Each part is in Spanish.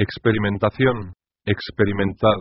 experimentación, experimentad.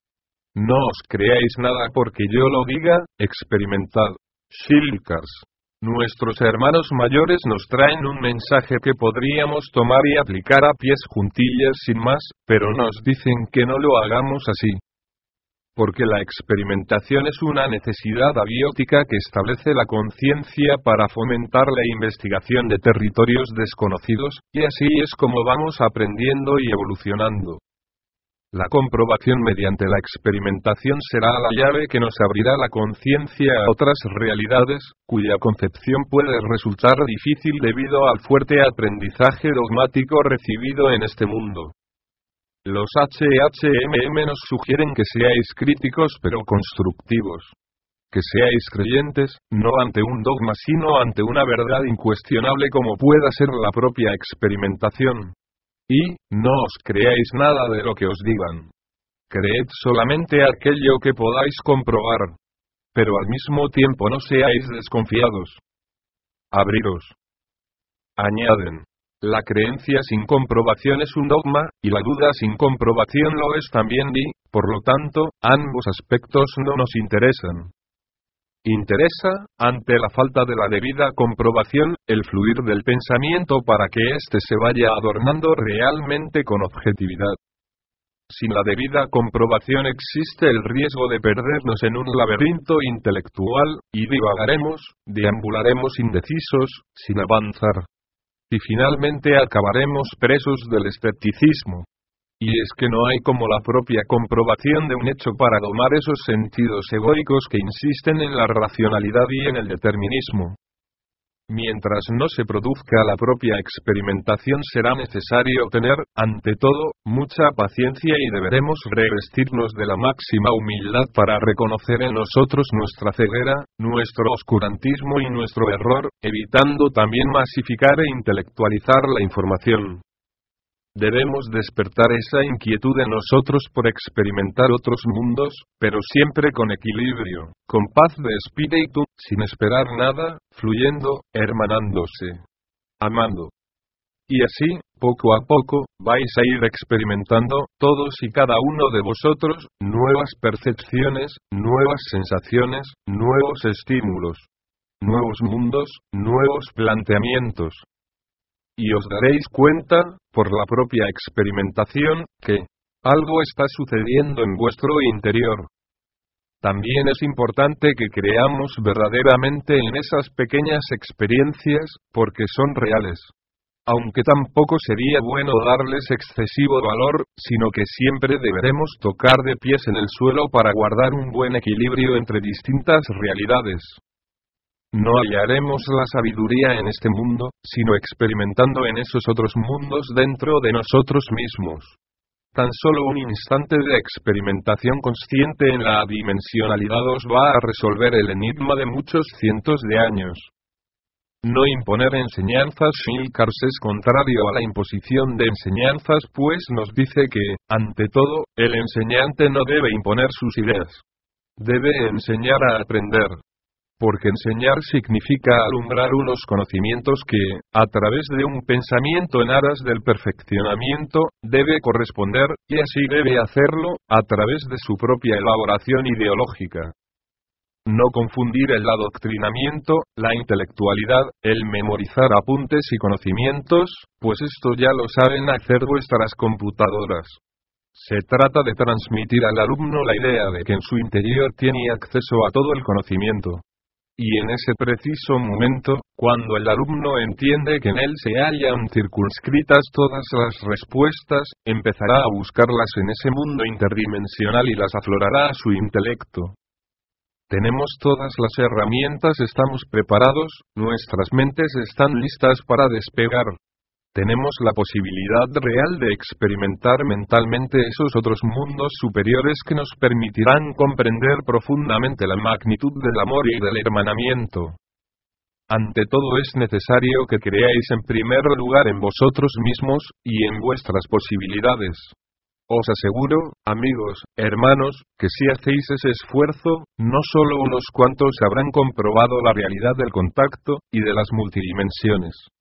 No os creáis nada porque yo lo diga, experimentad. Shilkars. Nuestros hermanos mayores nos traen un mensaje que podríamos tomar y aplicar a pies juntillas sin más, pero nos dicen que no lo hagamos así. Porque la experimentación es una necesidad abiótica que establece la conciencia para fomentar la investigación de territorios desconocidos, y así es como vamos aprendiendo y evolucionando. La comprobación mediante la experimentación será la llave que nos abrirá la conciencia a otras realidades, cuya concepción puede resultar difícil debido al fuerte aprendizaje dogmático recibido en este mundo. Los HHMM nos sugieren que seáis críticos pero constructivos. Que seáis creyentes, no ante un dogma sino ante una verdad incuestionable como pueda ser la propia experimentación. Y, no os creáis nada de lo que os digan. Creed solamente aquello que podáis comprobar. Pero al mismo tiempo no seáis desconfiados. Abriros. Añaden. La creencia sin comprobación es un dogma, y la duda sin comprobación lo es también y, por lo tanto, ambos aspectos no nos interesan. Interesa, ante la falta de la debida comprobación, el fluir del pensamiento para que éste se vaya adornando realmente con objetividad. Sin la debida comprobación existe el riesgo de perdernos en un laberinto intelectual, y divagaremos, deambularemos indecisos, sin avanzar. Y finalmente acabaremos presos del escepticismo. Y es que no hay como la propia comprobación de un hecho para domar esos sentidos egoicos que insisten en la racionalidad y en el determinismo. Mientras no se produzca la propia experimentación será necesario tener, ante todo, mucha paciencia y deberemos revestirnos de la máxima humildad para reconocer en nosotros nuestra ceguera, nuestro oscurantismo y nuestro error, evitando también masificar e intelectualizar la información. Debemos despertar esa inquietud en nosotros por experimentar otros mundos, pero siempre con equilibrio, con paz de espíritu, sin esperar nada, fluyendo, hermanándose, amando. Y así, poco a poco, vais a ir experimentando, todos y cada uno de vosotros, nuevas percepciones, nuevas sensaciones, nuevos estímulos, nuevos mundos, nuevos planteamientos. Y os daréis cuenta, por la propia experimentación, que algo está sucediendo en vuestro interior. También es importante que creamos verdaderamente en esas pequeñas experiencias, porque son reales. Aunque tampoco sería bueno darles excesivo valor, sino que siempre deberemos tocar de pies en el suelo para guardar un buen equilibrio entre distintas realidades. No hallaremos la sabiduría en este mundo, sino experimentando en esos otros mundos dentro de nosotros mismos. Tan solo un instante de experimentación consciente en la adimensionalidad os va a resolver el enigma de muchos cientos de años. No imponer enseñanzas Shilkars es contrario a la imposición de enseñanzas, pues nos dice que, ante todo, el enseñante no debe imponer sus ideas. Debe enseñar a aprender. Porque enseñar significa alumbrar unos conocimientos que, a través de un pensamiento en aras del perfeccionamiento, debe corresponder, y así debe hacerlo, a través de su propia elaboración ideológica. No confundir el adoctrinamiento, la intelectualidad, el memorizar apuntes y conocimientos, pues esto ya lo saben hacer vuestras computadoras. Se trata de transmitir al alumno la idea de que en su interior tiene acceso a todo el conocimiento. Y en ese preciso momento, cuando el alumno entiende que en él se hallan circunscritas todas las respuestas, empezará a buscarlas en ese mundo interdimensional y las aflorará a su intelecto. Tenemos todas las herramientas, estamos preparados, nuestras mentes están listas para despegar. Tenemos la posibilidad real de experimentar mentalmente esos otros mundos superiores que nos permitirán comprender profundamente la magnitud del amor y del hermanamiento. Ante todo es necesario que creáis en primer lugar en vosotros mismos, y en vuestras posibilidades. Os aseguro, amigos, hermanos, que si hacéis ese esfuerzo, no solo unos cuantos habrán comprobado la realidad del contacto, y de las multidimensiones.